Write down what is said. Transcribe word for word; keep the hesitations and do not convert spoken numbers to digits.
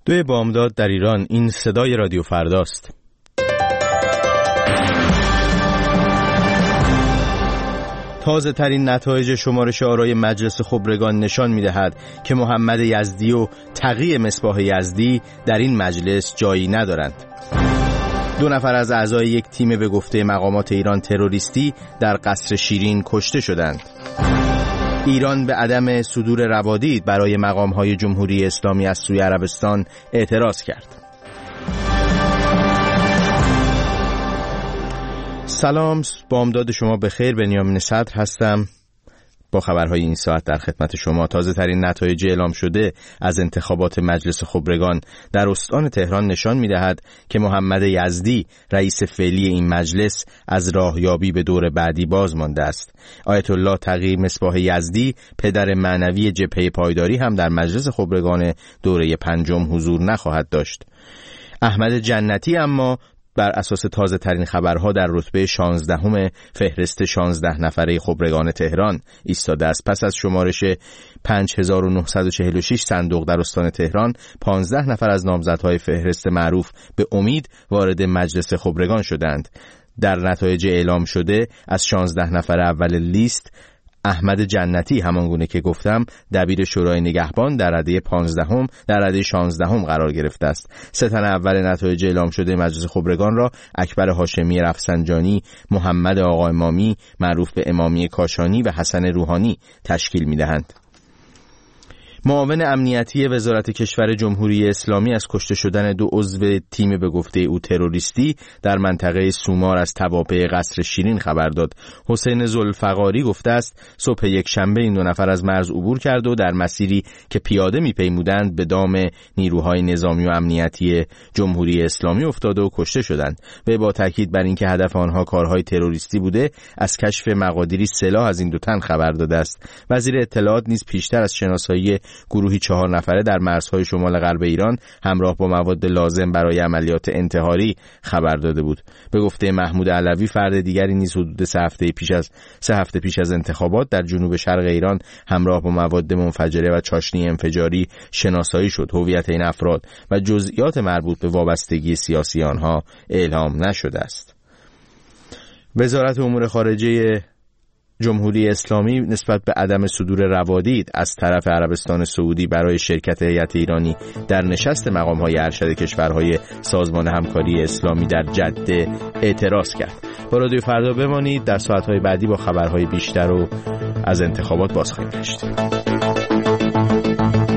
دوی بامداد در ایران، این صدای رادیو فرداست. تازه ترین نتایج شمارش آرای مجلس خبرگان نشان می دهد که محمد یزدی و تقی مصباح یزدی در این مجلس جایی ندارند. دو نفر از اعضای یک تیم به گفته مقامات ایران تروریستی در قصر شیرین کشته شدند. ایران به عدم صدور روادید برای مقام‌های جمهوری اسلامی از سوی عربستان اعتراض کرد. سلام، بامداد شما بخیر. بنیامین صدر هستم با خبرهای این ساعت در خدمت شما. تازه ترین نتایج اعلام شده از انتخابات مجلس خبرگان در استان تهران نشان می‌دهد که محمد یزدی رئیس فعلی این مجلس از راهیابی به دور بعدی باز مانده است. آیت الله تقی مصباح یزدی، پدر معنوی جبهه پایداری، هم در مجلس خبرگان دوره پنجم حضور نخواهد داشت. احمد جنتی اما بر اساس تازه ترین خبرها در رتبه شانزدهم فهرست شانزده نفره خبرگان تهران ایستاده است. پس از شمارش پنج هزار و نهصد و چهل و شش صندوق در استان تهران، پانزده نفر از نامزدهای فهرست معروف به امید وارد مجلس خبرگان شدند. در نتایج اعلام شده از شانزده نفر اول لیست، احمد جنتی همانگونه که گفتم دبیر شورای نگهبان در رده پانزدهم در رده شانزدهم قرار گرفته است. سه تن اول نتایج اعلام شده مجلس خبرگان را اکبر هاشمی رفسنجانی، محمد آقا امامی معروف به امامی کاشانی و حسن روحانی تشکیل می‌دهند. معاون امنیتی وزارت کشور جمهوری اسلامی از کشته شدن دو عضو تیم به گفته او تروریستی در منطقه سومار از توابع قصر شیرین خبر داد. حسین ذوالفقاری گفته است صبح یک شنبه این دو نفر از مرز عبور کرد و در مسیری که پیاده میپیمودند به دام نیروهای نظامی و امنیتی جمهوری اسلامی افتاده و کشته شدند. و با تاکید بر اینکه هدف آنها کارهای تروریستی بوده، از کشف مقادیری سلاح از این دو تن خبر داده است. وزیر اطلاعات نیز پیشتر از شناسایی گروهی چهار نفره در مرزهای شمال غرب ایران همراه با مواد لازم برای عملیات انتحاری خبر داده بود. به گفته محمود علوی، فرد دیگری نیز حدود سه هفته پیش از سه هفته پیش از انتخابات در جنوب شرق ایران همراه با مواد منفجره و چاشنی انفجاری شناسایی شد. هویت این افراد و جزئیات مربوط به وابستگی سیاسی آنها اعلام نشده است. وزارت امور خارجه جمهوری اسلامی نسبت به عدم صدور روادید از طرف عربستان سعودی برای شرکت هیئت ایرانی در نشست مقام‌های ارشد کشورهای سازمان همکاری اسلامی در جده اعتراض کرد. با رادیو فردا بمانید، در ساعت‌های بعدی با خبرهای بیشتر و از انتخابات باز خواهیم گشت.